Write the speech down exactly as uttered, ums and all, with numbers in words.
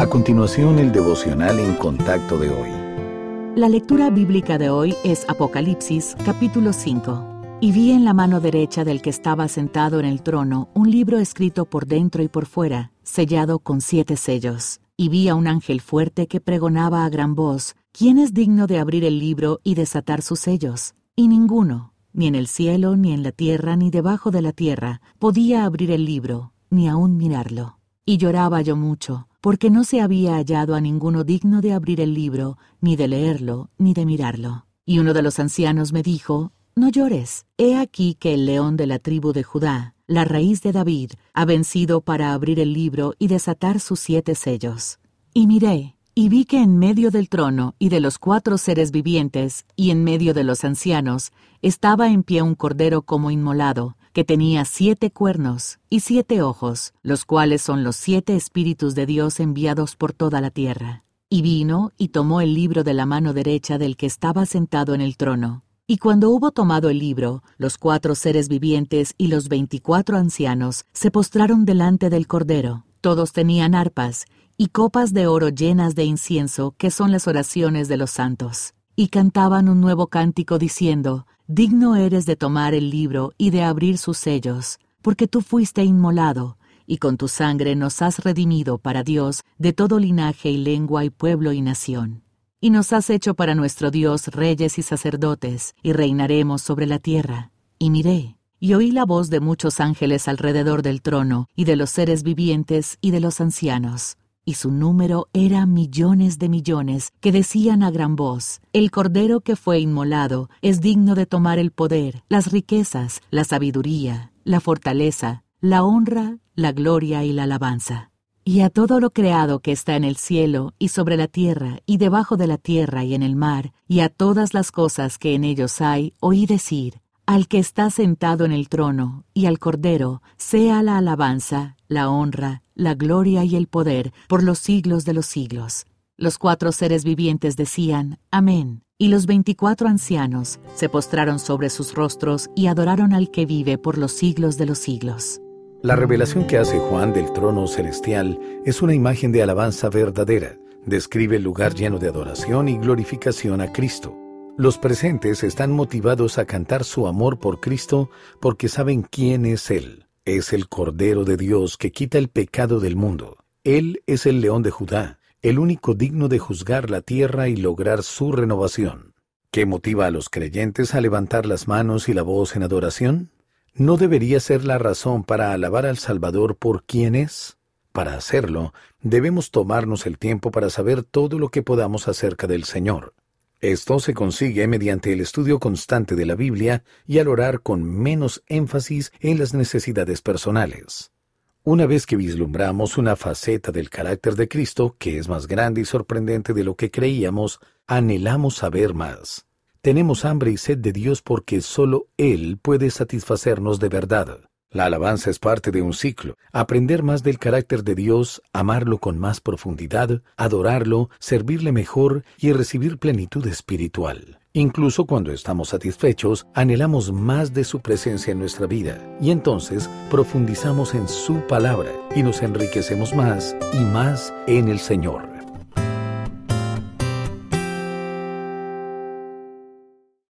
A continuación, el devocional en contacto de hoy. La lectura bíblica de hoy es Apocalipsis, capítulo cinco. Y vi en la mano derecha del que estaba sentado en el trono un libro escrito por dentro y por fuera, sellado con siete sellos. Y vi a un ángel fuerte que pregonaba a gran voz: ¿Quién es digno de abrir el libro y desatar sus sellos? Y ninguno, ni en el cielo, ni en la tierra, ni debajo de la tierra, podía abrir el libro, ni aun mirarlo. Y lloraba yo mucho, porque no se había hallado a ninguno digno de abrir el libro, ni de leerlo, ni de mirarlo. Y uno de los ancianos me dijo: No llores, he aquí que el león de la tribu de Judá, la raíz de David, ha vencido para abrir el libro y desatar sus siete sellos. Y miré, y vi que en medio del trono y de los cuatro seres vivientes, y en medio de los ancianos, estaba en pie un cordero como inmolado, que tenía siete cuernos y siete ojos, los cuales son los siete espíritus de Dios enviados por toda la tierra. Y vino y tomó el libro de la mano derecha del que estaba sentado en el trono. Y cuando hubo tomado el libro, los cuatro seres vivientes y los veinticuatro ancianos se postraron delante del Cordero. Todos tenían arpas y copas de oro llenas de incienso, que son las oraciones de los santos. Y cantaban un nuevo cántico diciendo: Digno eres de tomar el libro y de abrir sus sellos, porque tú fuiste inmolado, y con tu sangre nos has redimido para Dios de todo linaje y lengua y pueblo y nación. Y nos has hecho para nuestro Dios reyes y sacerdotes, y reinaremos sobre la tierra. Y miré, y oí la voz de muchos ángeles alrededor del trono, y de los seres vivientes y de los ancianos. Y su número era millones de millones, que decían a gran voz: El Cordero que fue inmolado es digno de tomar el poder, las riquezas, la sabiduría, la fortaleza, la honra, la gloria y la alabanza. Y a todo lo creado que está en el cielo y sobre la tierra y debajo de la tierra y en el mar, y a todas las cosas que en ellos hay, oí decir: Al que está sentado en el trono y al Cordero sea la alabanza, la honra, la gloria y el poder por los siglos de los siglos. Los cuatro seres vivientes decían: Amén. Y los veinticuatro ancianos se postraron sobre sus rostros y adoraron al que vive por los siglos de los siglos. La revelación que hace Juan del trono celestial es una imagen de alabanza verdadera. Describe el lugar lleno de adoración y glorificación a Cristo. Los presentes están motivados a cantar su amor por Cristo porque saben quién es Él. Es el Cordero de Dios que quita el pecado del mundo. Él es el León de Judá, el único digno de juzgar la tierra y lograr su renovación. ¿Qué motiva a los creyentes a levantar las manos y la voz en adoración? ¿No debería ser la razón para alabar al Salvador por quién es? Para hacerlo, debemos tomarnos el tiempo para saber todo lo que podamos acerca del Señor. Esto se consigue mediante el estudio constante de la Biblia y al orar con menos énfasis en las necesidades personales. Una vez que vislumbramos una faceta del carácter de Cristo, que es más grande y sorprendente de lo que creíamos, anhelamos saber más. Tenemos hambre y sed de Dios porque solo Él puede satisfacernos de verdad. La alabanza es parte de un ciclo. Aprender más del carácter de Dios, amarlo con más profundidad, adorarlo, servirle mejor y recibir plenitud espiritual. Incluso cuando estamos satisfechos, anhelamos más de su presencia en nuestra vida, y entonces profundizamos en su palabra y nos enriquecemos más y más en el Señor.